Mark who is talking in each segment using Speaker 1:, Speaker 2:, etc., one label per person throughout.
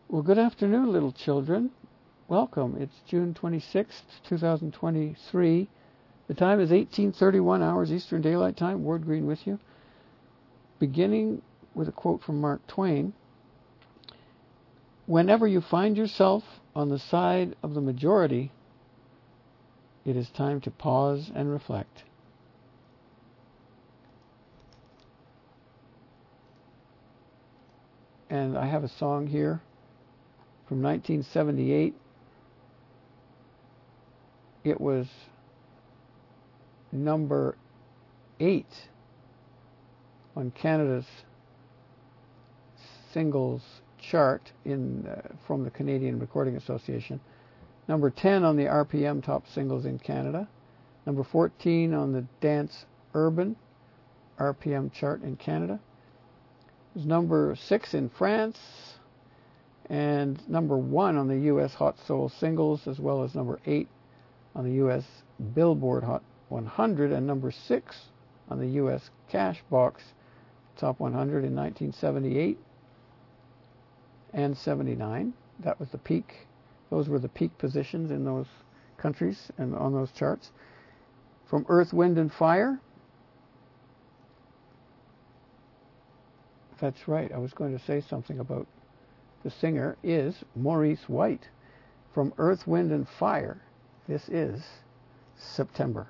Speaker 1: Well, good afternoon, little children. Welcome. It's June 26th, 2023. The time is 18:31 hours Eastern Daylight Time. Ward Green with you. Beginning with a quote from Mark Twain. Whenever you find yourself on the side of the majority, it is time to pause and reflect. And I have a song here from 1978. It was number 8 on Canada's singles chart from the Canadian Recording Association. Number 10 on the RPM top singles in Canada. Number 14 on the Dance Urban RPM chart in Canada. It was number 6 in France, and number 1 on the U.S. Hot Soul Singles, as well as number 8 on the U.S. Billboard Hot 100, and number 6 on the U.S. Cashbox Top 100 in 1978 and 79. That was the peak. Those were the peak positions in those countries and on those charts. From Earth, Wind and Fire. That's right, I was going to say something about the singer is Maurice White. From Earth, Wind and Fire, this is September.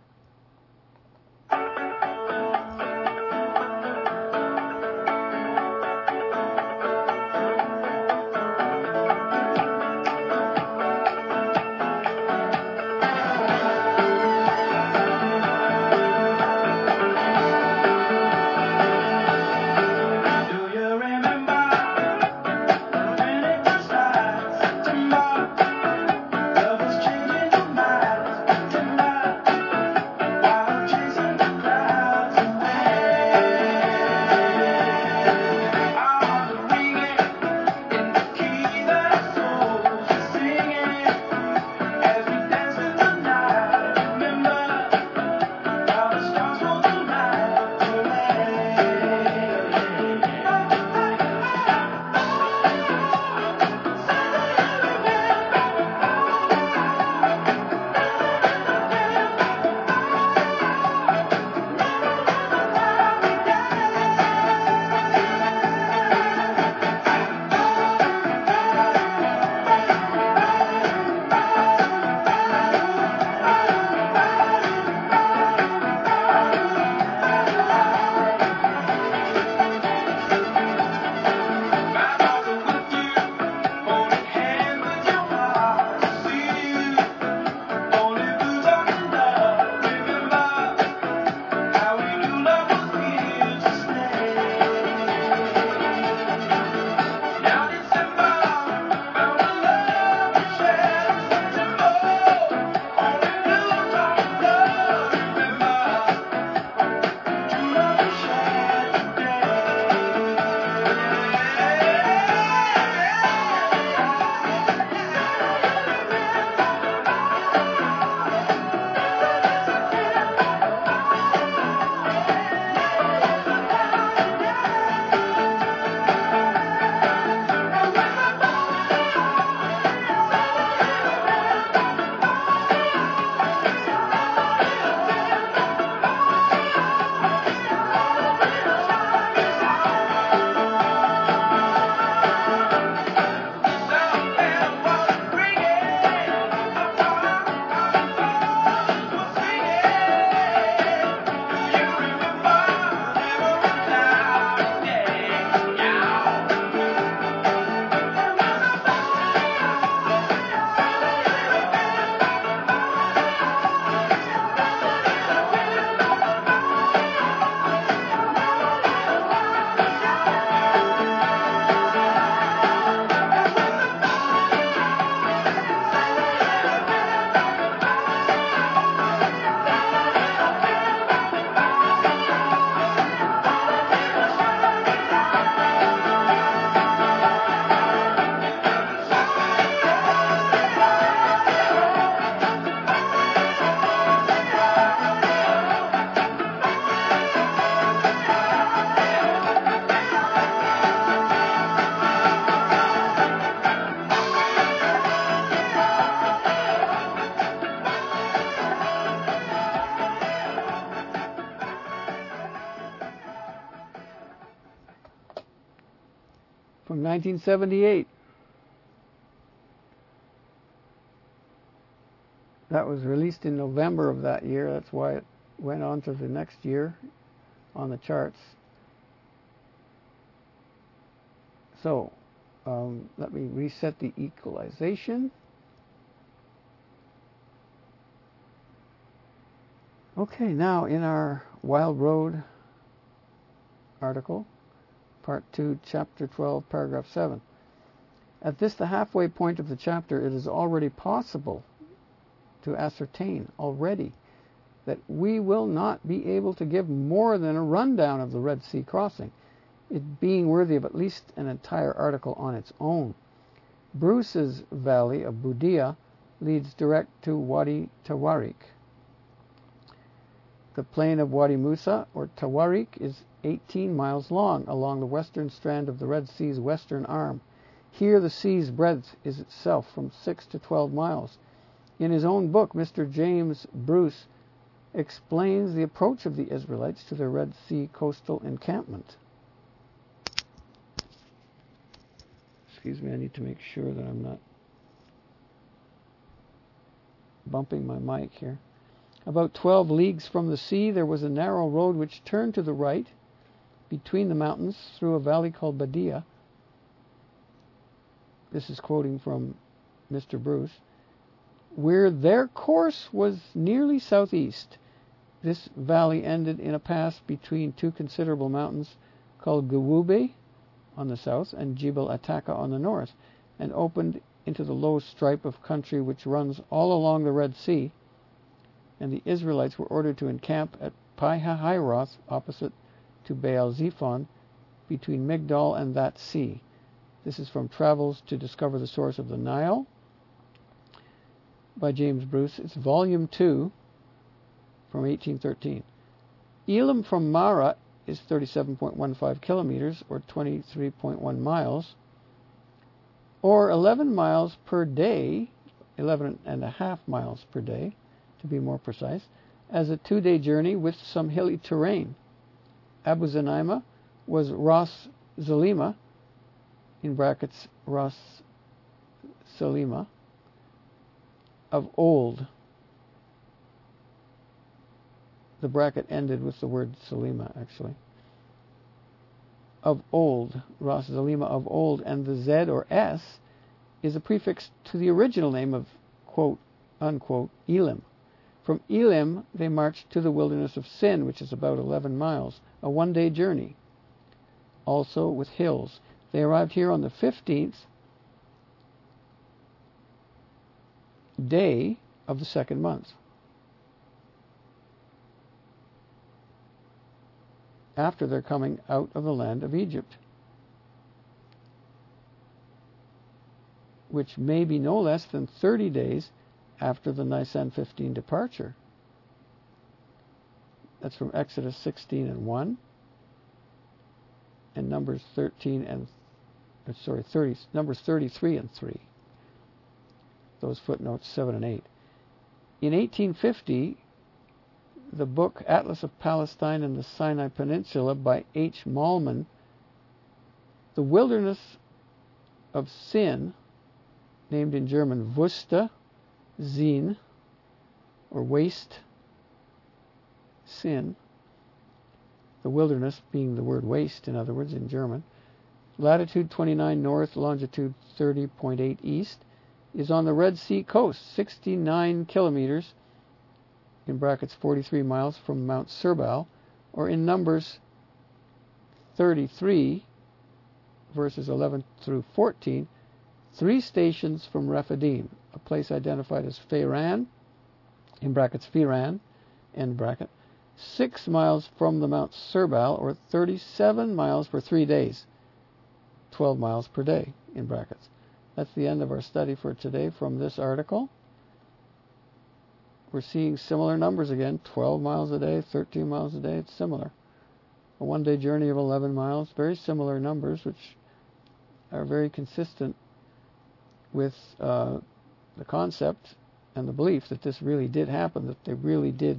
Speaker 1: 1978. That was released in November of that year. That's why it went on to the next year on the charts. So, let me reset the equalization. Okay, now in our Wild Road article, Part 2, Chapter 12, Paragraph 7. At this, the halfway point of the chapter, it is already possible to ascertain already that we will not be able to give more than a rundown of the Red Sea crossing, it being worthy of at least an entire article on its own. Bruce's valley of Budia leads direct to Wadi Tawarik. The plain of Wadi Musa, or Tawarik, is 18 miles long along the western strand of the Red Sea's western arm. Here the sea's breadth is itself from 6 to 12 miles. In his own book, Mr. James Bruce explains the approach of the Israelites to the Red Sea coastal encampment. Excuse me, I need to make sure that I'm not bumping my mic here. About 12 leagues from the sea, there was a narrow road which turned to the right between the mountains through a valley called Badia. This is quoting from Mr. Bruce, where their course was nearly southeast. This valley ended in a pass between two considerable mountains called Gewube on the south and Jebel Ataka on the north, and opened into the low stripe of country which runs all along the Red Sea, and the Israelites were ordered to encamp at Pi-hahiroth opposite to Baal Zephon between Migdol and that sea. This is from Travels to Discover the Source of the Nile by James Bruce. It's volume 2 from 1813. Elim from Mara is 37.15 kilometers, or 23.1 miles, or 11 miles per day, 11 and a half miles per day, to be more precise, as a 2-day journey with some hilly terrain. Abu Zanaima was Ras Zalima, in brackets Ras Salima, of old. The bracket ended with the word Salima, actually. Of old, Ras Zalima of old, and the Z or S is a prefix to the original name of, quote, unquote, Elim. From Elim, they marched to the wilderness of Sin, which is about 11 miles, a 1-day journey, also with hills. They arrived here on the 15th day of the second month, after their coming out of the land of Egypt, which may be no less than 30 days after the Nisan 15 departure. That's from Exodus 16 and 1, and Numbers 33 and 3. Those footnotes 7 and 8. In 1850, the book Atlas of Palestine and the Sinai Peninsula by H. Malman, the wilderness of Sin, named in German Wüste, Zin, or waste, Sin, the wilderness being the word waste, in other words, in German, latitude 29 north, longitude 30.8 east, is on the Red Sea coast, 69 kilometers, in brackets 43 miles from Mount Serbal, or in Numbers 33, verses 11 through 14, 3 stations from Rephidim, a place identified as Feiran, in brackets Firan, end bracket, 6 miles from the Mount Serbal, or 37 miles for 3 days, 12 miles per day, in brackets. That's the end of our study for today from this article. We're seeing similar numbers again, 12 miles a day, 13 miles a day, it's similar. A 1-day journey of 11 miles, very similar numbers, which are very consistent with the concept and the belief that this really did happen, that they really did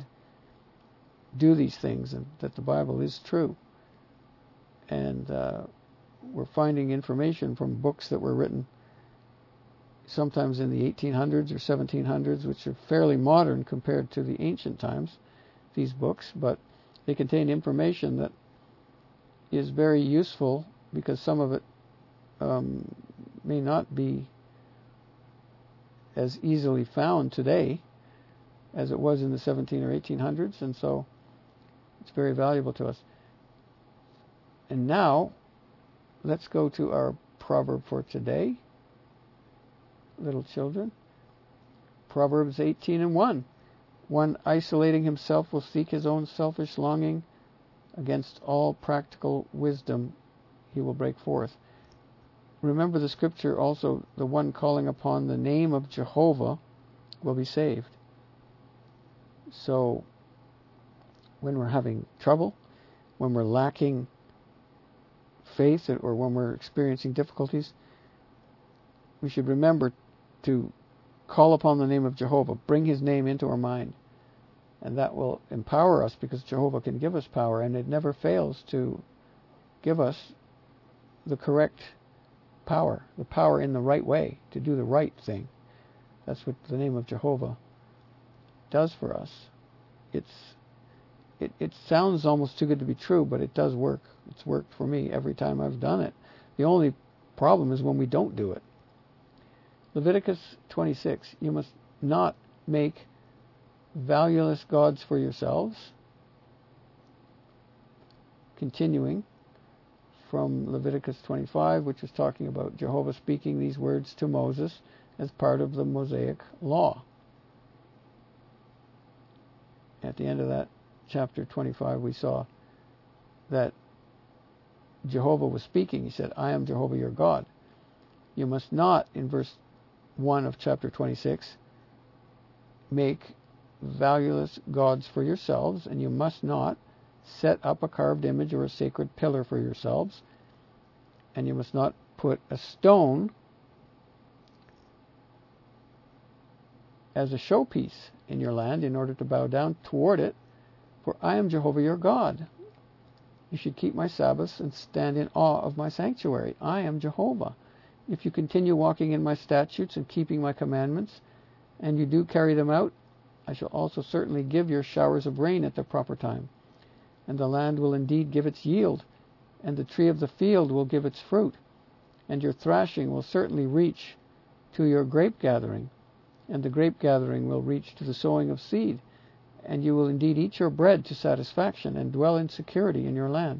Speaker 1: do these things, and that the Bible is true. And we're finding information from books that were written sometimes in the 1800s or 1700s, which are fairly modern compared to the ancient times, these books, but they contain information that is very useful because some of it may not be as easily found today as it was in the 17 or 1800s, and so it's very valuable to us. And now, let's go to our proverb for today, little children. Proverbs 18:1. One isolating himself will seek his own selfish longing. Against all practical wisdom he will break forth. Remember the scripture also, the one calling upon the name of Jehovah will be saved. So, when we're having trouble, when we're lacking faith, or when we're experiencing difficulties, we should remember to call upon the name of Jehovah, bring his name into our mind. And that will empower us, because Jehovah can give us power, and it never fails to give us the correct power, the power in the right way, to do the right thing. That's what the name of Jehovah does for us. It sounds almost too good to be true, but it does work. It's worked for me every time I've done it. The only problem is when we don't do it. Leviticus 26, you must not make valueless gods for yourselves. Continuing from Leviticus 25, which is talking about Jehovah speaking these words to Moses as part of the Mosaic law. At the end of that chapter 25, we saw that Jehovah was speaking. He said, I am Jehovah your God. You must not, in verse 1 of chapter 26, make valueless gods for yourselves, and you must not set up a carved image or a sacred pillar for yourselves, and you must not put a stone as a showpiece in your land in order to bow down toward it, for I am Jehovah your God. You should keep my Sabbaths and stand in awe of my sanctuary. I am Jehovah. If you continue walking in my statutes and keeping my commandments, and you do carry them out, I shall also certainly give your showers of rain at the proper time. And the land will indeed give its yield, and the tree of the field will give its fruit, and your thrashing will certainly reach to your grape gathering, and the grape gathering will reach to the sowing of seed, and you will indeed eat your bread to satisfaction, and dwell in security in your land.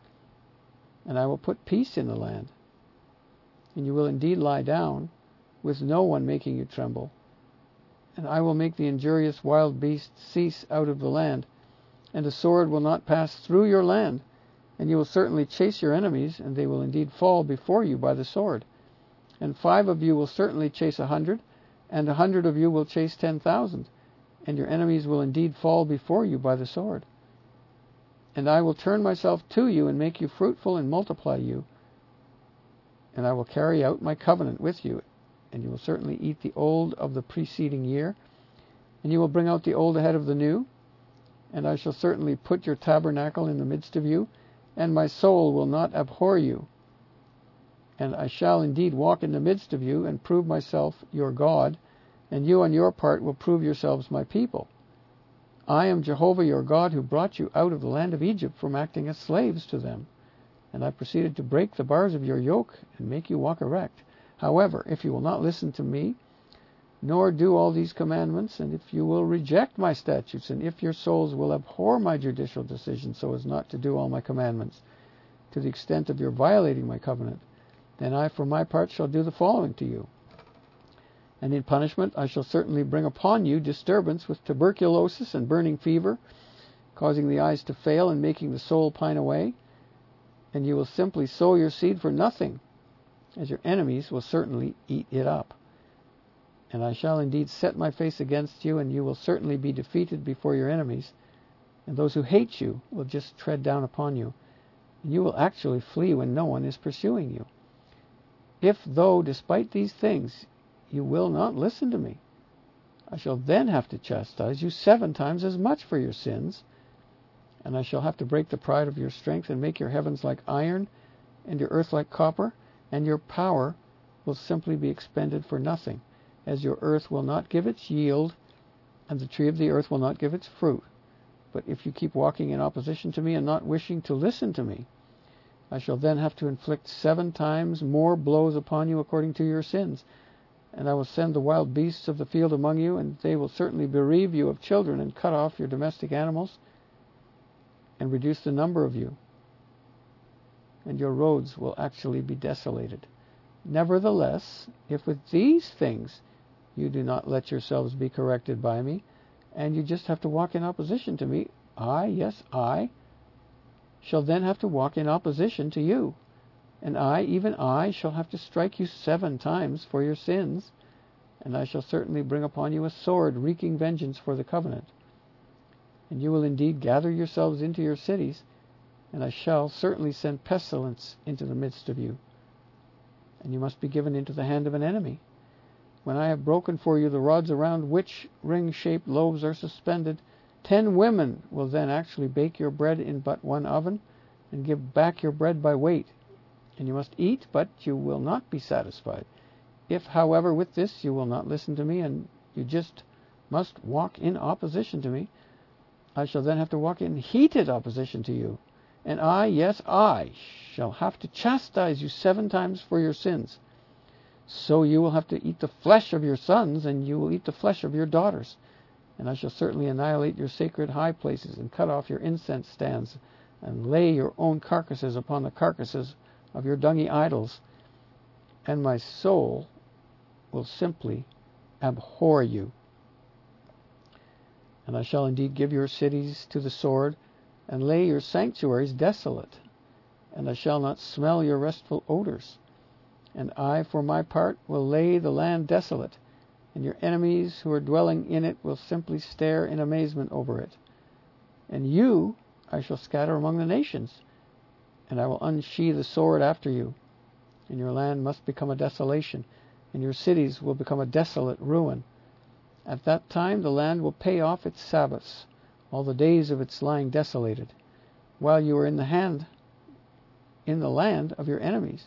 Speaker 1: And I will put peace in the land, and you will indeed lie down, with no one making you tremble. And I will make the injurious wild beast cease out of the land, and the sword will not pass through your land, and you will certainly chase your enemies, and they will indeed fall before you by the sword. And 5 of you will certainly chase 100, and 100 of you will chase 10,000, and your enemies will indeed fall before you by the sword. And I will turn myself to you, and make you fruitful, and multiply you, and I will carry out my covenant with you, and you will certainly eat the old of the preceding year, and you will bring out the old ahead of the new, and I shall certainly put your tabernacle in the midst of you, and my soul will not abhor you. And I shall indeed walk in the midst of you, and prove myself your God, and you on your part will prove yourselves my people. I am Jehovah your God, who brought you out of the land of Egypt from acting as slaves to them. And I proceeded to break the bars of your yoke, and make you walk erect. However, if you will not listen to me, nor do all these commandments, and if you will reject my statutes, and if your souls will abhor my judicial decisions so as not to do all my commandments, to the extent of your violating my covenant, then I for my part shall do the following to you. And in punishment I shall certainly bring upon you disturbance with tuberculosis and burning fever, causing the eyes to fail and making the soul pine away, and you will simply sow your seed for nothing, as your enemies will certainly eat it up. And I shall indeed set my face against you, and you will certainly be defeated before your enemies, and those who hate you will just tread down upon you, and you will actually flee when no one is pursuing you. If, though, despite these things, you will not listen to me, I shall then have to chastise you 7 times as much for your sins, and I shall have to break the pride of your strength and make your heavens like iron, and your earth like copper, and your power will simply be expended for nothing, as your earth will not give its yield, and the tree of the earth will not give its fruit. But if you keep walking in opposition to me and not wishing to listen to me, I shall then have to inflict 7 times more blows upon you according to your sins. And I will send the wild beasts of the field among you, and they will certainly bereave you of children and cut off your domestic animals and reduce the number of you. And your roads will actually be desolated. Nevertheless, if with these things you do not let yourselves be corrected by me, and you just have to walk in opposition to me, I shall then have to walk in opposition to you. And even I, shall have to strike you 7 times for your sins, and I shall certainly bring upon you a sword wreaking vengeance for the covenant. And you will indeed gather yourselves into your cities, and I shall certainly send pestilence into the midst of you. And you must be given into the hand of an enemy. When I have broken for you the rods around which ring-shaped loaves are suspended, 10 women will then actually bake your bread in but 1 oven, and give back your bread by weight. And you must eat, but you will not be satisfied. If, however, with this you will not listen to me, and you just must walk in opposition to me, I shall then have to walk in heated opposition to you. And I shall have to chastise you 7 times for your sins. So you will have to eat the flesh of your sons, and you will eat the flesh of your daughters. And I shall certainly annihilate your sacred high places, and cut off your incense stands, and lay your own carcasses upon the carcasses of your dungy idols. And my soul will simply abhor you. And I shall indeed give your cities to the sword, and lay your sanctuaries desolate. And I shall not smell your restful odors. And I, for my part, will lay the land desolate, and your enemies who are dwelling in it will simply stare in amazement over it. And you I shall scatter among the nations, and I will unsheathe the sword after you. And your land must become a desolation, and your cities will become a desolate ruin. At that time the land will pay off its Sabbaths, all the days of its lying desolated, while you are in the land of your enemies.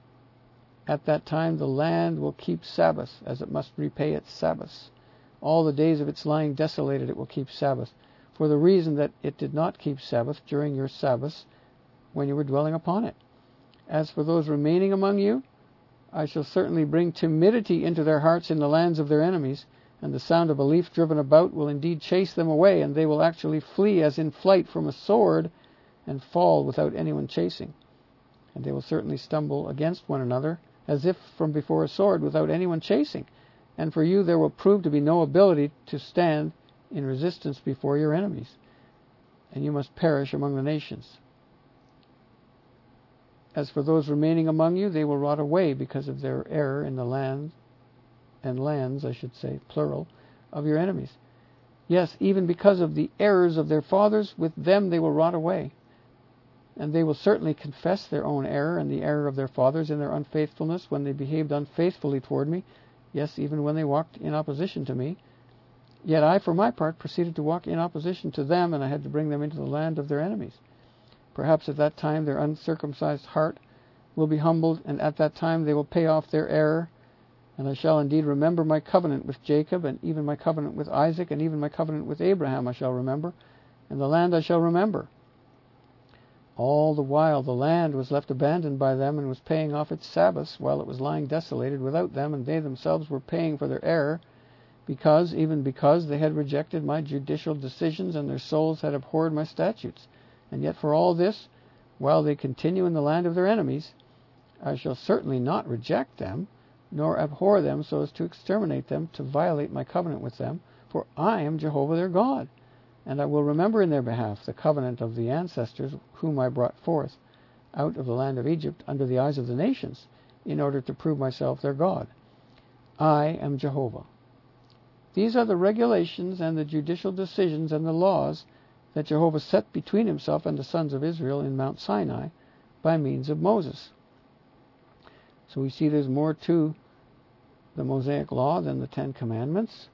Speaker 1: At that time the land will keep Sabbath, as it must repay its Sabbaths. All the days of its lying desolated it will keep Sabbath, for the reason that it did not keep Sabbath during your Sabbaths when you were dwelling upon it. As for those remaining among you, I shall certainly bring timidity into their hearts in the lands of their enemies, and the sound of a leaf driven about will indeed chase them away, and they will actually flee as in flight from a sword, and fall without anyone chasing. And they will certainly stumble against one another, as if from before a sword, without anyone chasing. And for you there will prove to be no ability to stand in resistance before your enemies, and you must perish among the nations. As for those remaining among you, they will rot away because of their error in the land, and lands, I should say, plural, of your enemies. Yes, even because of the errors of their fathers, with them they will rot away. And they will certainly confess their own error and the error of their fathers in their unfaithfulness when they behaved unfaithfully toward me, yes, even when they walked in opposition to me. Yet I, for my part, proceeded to walk in opposition to them, and I had to bring them into the land of their enemies. Perhaps at that time their uncircumcised heart will be humbled, and at that time they will pay off their error. And I shall indeed remember my covenant with Jacob, and even my covenant with Isaac, and even my covenant with Abraham I shall remember, and the land I shall remember. All the while the land was left abandoned by them, and was paying off its Sabbaths while it was lying desolated without them, and they themselves were paying for their error, because they had rejected my judicial decisions, and their souls had abhorred my statutes. And yet for all this, while they continue in the land of their enemies, I shall certainly not reject them, nor abhor them so as to exterminate them, to violate my covenant with them, for I am Jehovah their God. And I will remember in their behalf the covenant of the ancestors whom I brought forth out of the land of Egypt under the eyes of the nations, in order to prove myself their God. I am Jehovah. These are the regulations and the judicial decisions and the laws that Jehovah set between himself and the sons of Israel in Mount Sinai by means of Moses. So we see there's more to the Mosaic law than the 10 Commandments.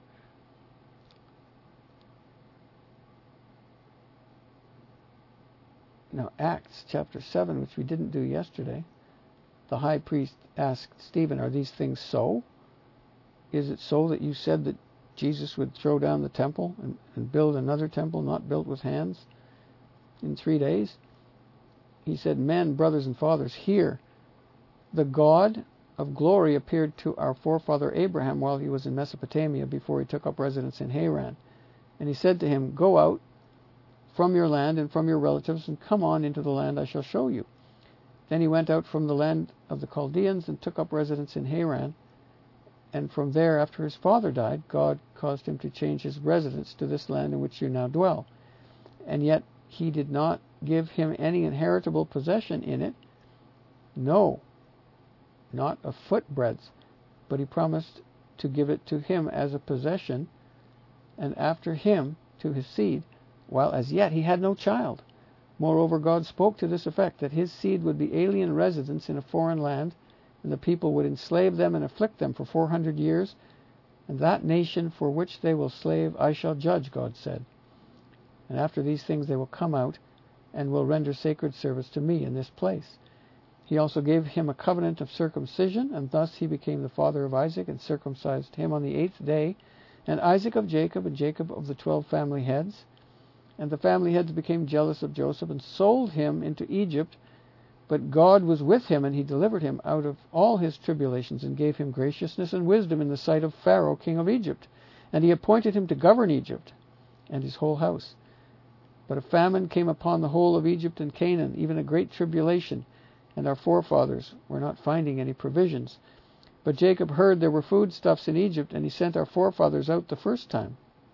Speaker 1: Now, Acts chapter 7, which we didn't do yesterday, the high priest asked Stephen, are these things so? Is it so that you said that Jesus would throw down the temple and build another temple not built with hands in 3 days? He said, men, brothers and fathers, hear. The God of glory appeared to our forefather Abraham while he was in Mesopotamia before he took up residence in Haran. And he said to him, go out from your land and from your relatives and come on into the land I shall show you. Then he went out from the land of the Chaldeans and took up residence in Haran. And from there, after his father died, God caused him to change his residence to this land in which you now dwell. And yet he did not give him any inheritable possession in it. No, not a footbreadth, but he promised to give it to him as a possession, and after him to his seed, while as yet he had no child. Moreover, God spoke to this effect, that his seed would be alien residents in a foreign land, and the people would enslave them and afflict them for 400 years, and that nation for which they will slave I shall judge, God said. And after these things they will come out, and will render sacred service to me in this place. He also gave him a covenant of circumcision, and thus he became the father of Isaac, and circumcised him on the 8th day, and Isaac of Jacob, and Jacob of the 12 family heads. And the family heads became jealous of Joseph, and sold him into Egypt. But God was with him, and he delivered him out of all his tribulations, and gave him graciousness and wisdom in the sight of Pharaoh, king of Egypt. And he appointed him to govern Egypt, and his whole house. But a famine came upon the whole of Egypt and Canaan, even a great tribulation, and our forefathers were not finding any provisions. But Jacob heard there were foodstuffs in Egypt, and he sent our forefathers out the first time.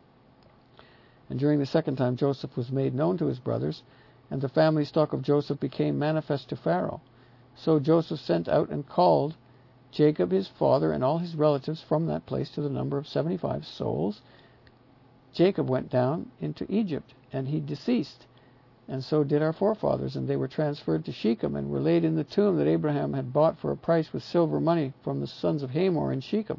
Speaker 1: And during the second time Joseph was made known to his brothers, and the family stock of Joseph became manifest to Pharaoh. So Joseph sent out and called Jacob his father and all his relatives from that place to the number of 75 souls. Jacob went down into Egypt, and he deceased, and so did our forefathers, and they were transferred to Shechem, and were laid in the tomb that Abraham had bought for a price with silver money from the sons of Hamor in Shechem.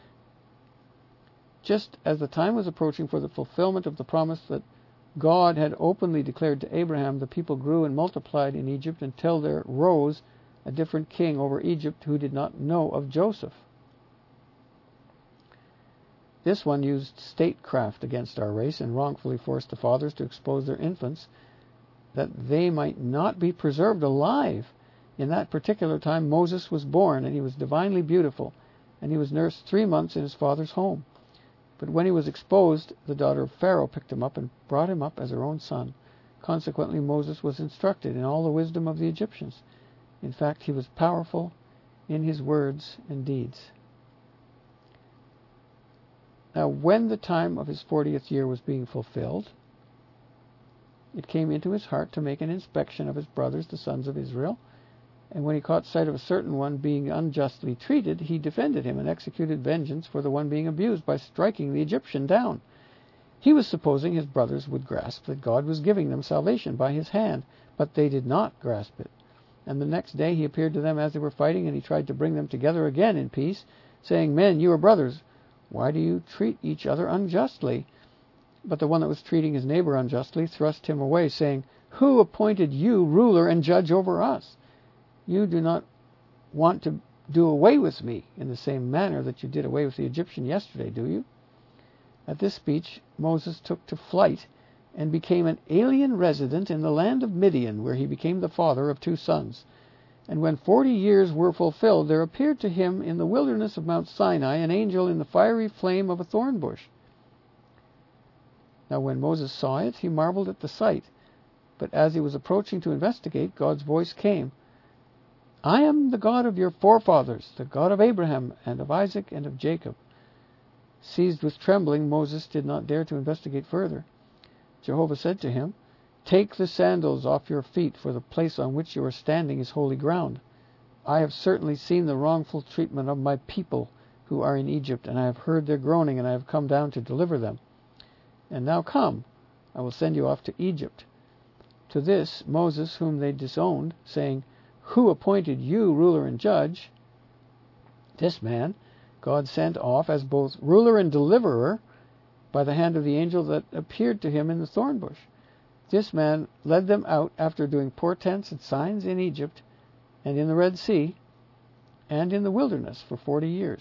Speaker 1: Just as the time was approaching for the fulfillment of the promise that God had openly declared to Abraham, the people grew and multiplied in Egypt until there rose a different king over Egypt who did not know of Joseph. This one used statecraft against our race and wrongfully forced the fathers to expose their infants that they might not be preserved alive. In that particular time Moses was born, and he was divinely beautiful, and he was nursed 3 months in his father's home. But when he was exposed, the daughter of Pharaoh picked him up and brought him up as her own son. Consequently, Moses was instructed in all the wisdom of the Egyptians. In fact, he was powerful in his words and deeds. Now, when the time of his 40th year was being fulfilled, it came into his heart to make an inspection of his brothers, the sons of Israel. And when he caught sight of a certain one being unjustly treated, he defended him and executed vengeance for the one being abused by striking the Egyptian down. He was supposing his brothers would grasp that God was giving them salvation by his hand, but they did not grasp it. And the next day he appeared to them as they were fighting, and he tried to bring them together again in peace, saying, men, you are brothers. Why do you treat each other unjustly? But the one that was treating his neighbor unjustly thrust him away, saying, who appointed you ruler and judge over us? You do not want to do away with me in the same manner that you did away with the Egyptian yesterday, do you? At this speech, Moses took to flight and became an alien resident in the land of Midian, where he became the father of 2 sons. And when 40 years were fulfilled, there appeared to him in the wilderness of Mount Sinai an angel in the fiery flame of a thorn bush. Now when Moses saw it, he marveled at the sight. But as he was approaching to investigate, God's voice came, I am the God of your forefathers, the God of Abraham and of Isaac and of Jacob. Seized with trembling, Moses did not dare to investigate further. Jehovah said to him, take the sandals off your feet, for the place on which you are standing is holy ground. I have certainly seen the wrongful treatment of my people who are in Egypt, and I have heard their groaning, and I have come down to deliver them. And now come, I will send you off to Egypt. To this Moses, whom they disowned, saying, who appointed you ruler and judge? This man God sent off as both ruler and deliverer by the hand of the angel that appeared to him in the thorn bush. This man led them out after doing portents and signs in Egypt and in the Red Sea and in the wilderness for 40 years.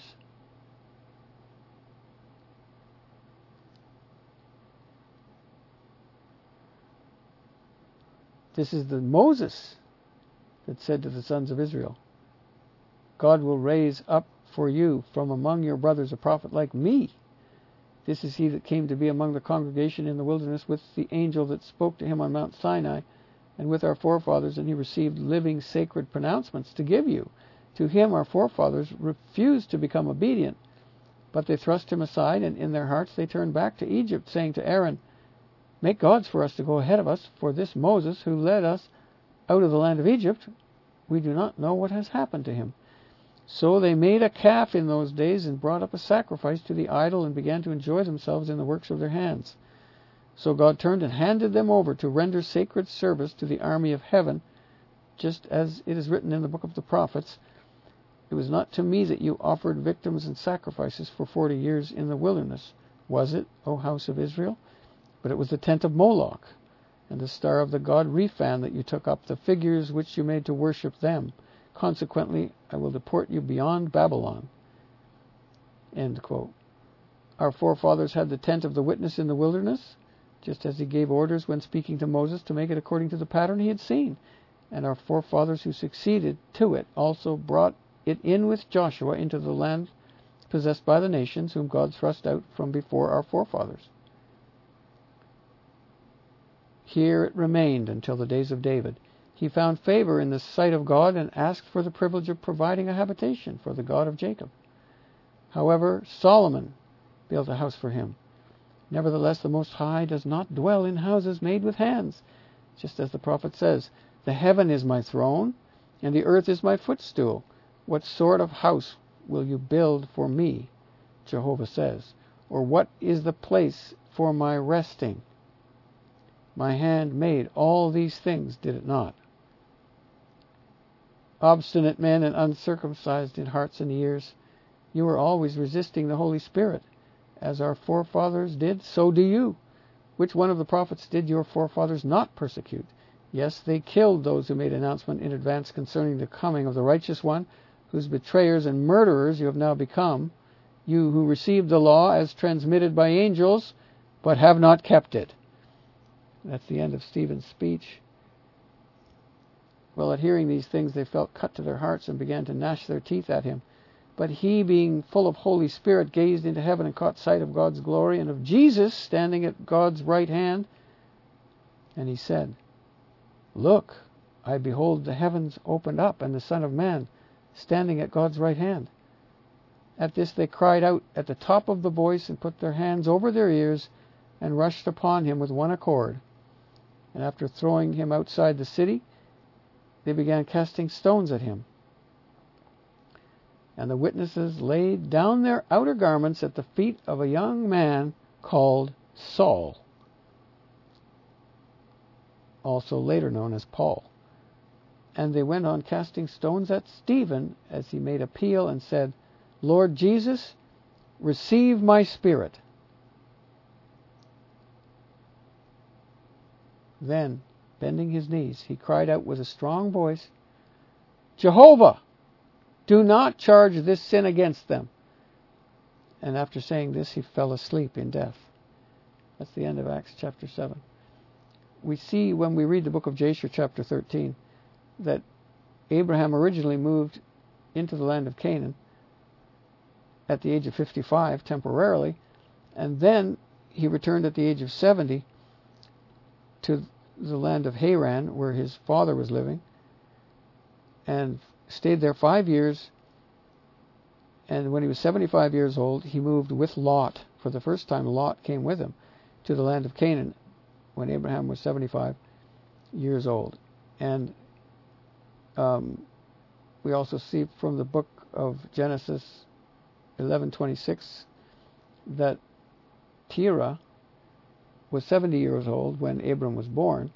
Speaker 1: This is the Moses that said to the sons of Israel, God will raise up for you from among your brothers a prophet like me. This is he that came to be among the congregation in the wilderness with the angel that spoke to him on Mount Sinai and with our forefathers, and he received living sacred pronouncements to give you. To him our forefathers refused to become obedient, but they thrust him aside, and in their hearts they turned back to Egypt, saying to Aaron, make gods for us to go ahead of us, for this Moses who led us out of the land of Egypt, we do not know what has happened to him. So they made a calf in those days and brought up a sacrifice to the idol and began to enjoy themselves in the works of their hands. So God turned and handed them over to render sacred service to the army of heaven, just as it is written in the book of the prophets, it was not to me that you offered victims and sacrifices for 40 years in the wilderness, was it, O house of Israel? But it was the tent of Moloch and the star of the god Rephan that you took up, the figures which you made to worship them. Consequently, I will deport you beyond Babylon. End quote. Our forefathers had the tent of the witness in the wilderness, just as he gave orders when speaking to Moses to make it according to the pattern he had seen. And our forefathers who succeeded to it also brought it in with Joshua into the land possessed by the nations, whom God thrust out from before our forefathers. Here it remained until the days of David. He found favor in the sight of God and asked for the privilege of providing a habitation for the God of Jacob. However, Solomon built a house for him. Nevertheless, the Most High does not dwell in houses made with hands, just as the prophet says, the heaven is my throne, and the earth is my footstool. What sort of house will you build for me, Jehovah says, or what is the place for my resting? My hand made all these things, did it not? Obstinate men and uncircumcised in hearts and ears, you are always resisting the Holy Spirit. As our forefathers did, so do you. Which one of the prophets did your forefathers not persecute? Yes, they killed those who made announcement in advance concerning the coming of the righteous one, whose betrayers and murderers you have now become, you who received the law as transmitted by angels, but have not kept it. That's the end of Stephen's speech. Well, at hearing these things, they felt cut to their hearts and began to gnash their teeth at him. But he, being full of Holy Spirit, gazed into heaven and caught sight of God's glory and of Jesus standing at God's right hand. And he said, Look, I behold the heavens opened up, and the Son of Man standing at God's right hand. At this they cried out at the top of the voice and put their hands over their ears and rushed upon him with one accord. And after throwing him outside the city, they began casting stones at him. And the witnesses laid down their outer garments at the feet of a young man called Saul, also later known as Paul. And they went on casting stones at Stephen as he made appeal and said, Lord Jesus, receive my spirit. Then, bending his knees, he cried out with a strong voice, Jehovah, do not charge this sin against them. And after saying this, he fell asleep in death. That's the end of Acts chapter 7. We see when we read the book of Jasher chapter 13 that Abraham originally moved into the land of Canaan at the age of 55 temporarily, and then he returned at the age of 70 to the land of Haran, where his father was living, and stayed there 5 years. And when he was 75 years old, he moved with Lot. For the first time, Lot came with him to the land of Canaan when Abraham was 75 years old. And we also see from the book of Genesis 11:26 that Terah was 70 years old when Abram was born.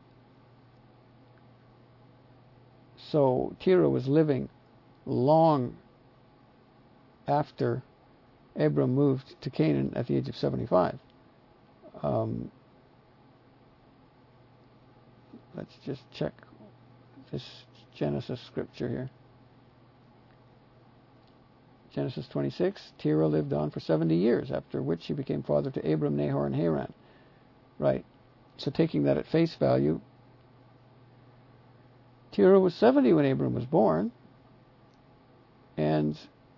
Speaker 1: So Terah was living long after Abram moved to Canaan at the age of 75. let's just check this Genesis scripture here. Genesis 26, Terah lived on for 70 years, after which he became father to Abram, Nahor, and Haran. Right. So taking that at face value, Terah was 70 when Abram was born. And,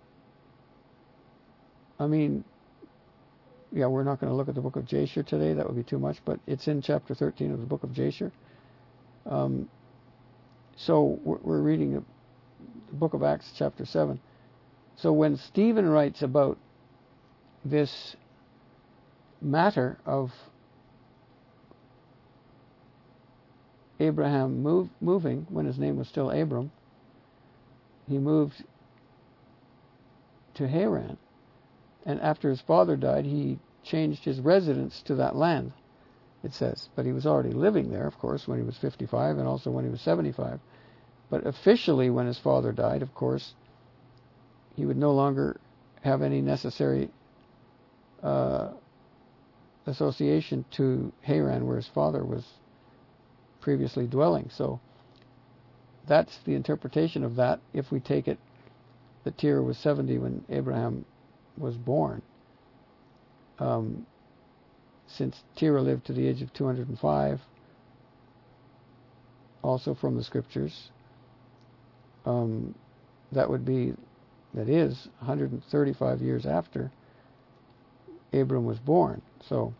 Speaker 1: I mean, yeah, we're not going to look at the book of Jasher today. That would be too much. But it's in chapter 13 of the book of Jasher. So we're reading the book of Acts chapter 7. So when Stephen writes about this matter of Abraham moving, when his name was still Abram, he moved to Haran, and after his father died, he changed his residence to that land, it says. But he was already living there, of course, when he was 55 and also when he was 75. But officially, when his father died, of course, he would no longer have any necessary association to Haran, where his father was previously dwelling. So that's the interpretation of that, if we take it that Terah was 70 when Abraham was born. Since Terah lived to the age of 205, also from the scriptures, that is 135 years after Abram was born. So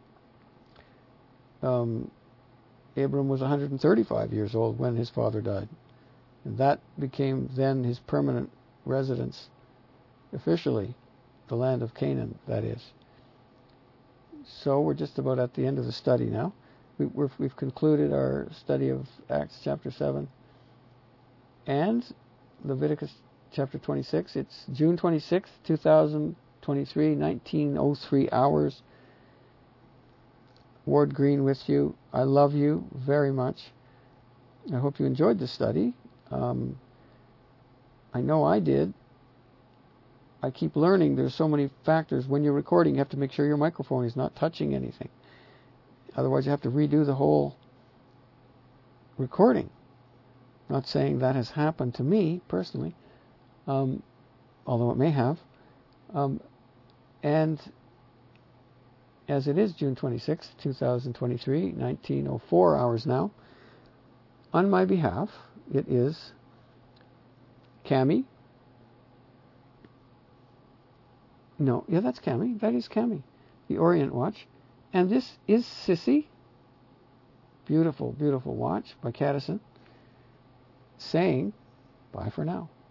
Speaker 1: Abram was 135 years old when his father died. And that became then his permanent residence, officially, the land of Canaan, that is. So we're just about at the end of the study now. We've concluded our study of Acts chapter 7 and Leviticus chapter 26. It's June 26th, 2023, 19:03 hours. Ward Green with you. I love you very much. I hope you enjoyed the study. I know I did. I keep learning. There's so many factors. When you're recording, you have to make sure your microphone is not touching anything. Otherwise, you have to redo the whole recording. Not saying that has happened to me personally, although it may have. And as it is June 26, 2023, 19:04 hours now, on my behalf, it is Cami. No, yeah, that's Cami. That is Cami, the Orient watch. And this is Sissy. Beautiful, beautiful watch by Cadison, saying bye for now.